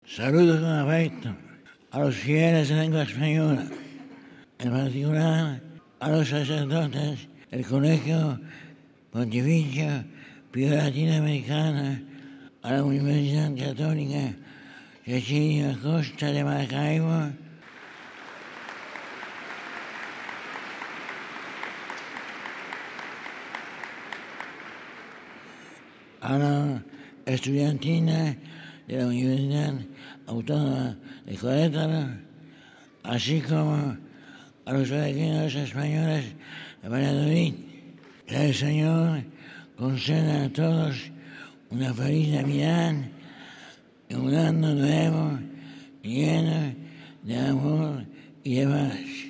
Saludo con afecto a los fieles de lengua española, en particular a los sacerdotes del Colegio Pontificio Pío Latinoamericana, a la Universidad Católica Cecilia Acosta de Maracaibo, a la estudiantina de la Universidad Autónoma de Querétaro, así como a los peregrinos españoles de Valladolid. Que el Señor conceda a todos una feliz Navidad y un año nuevo lleno de amor y de paz.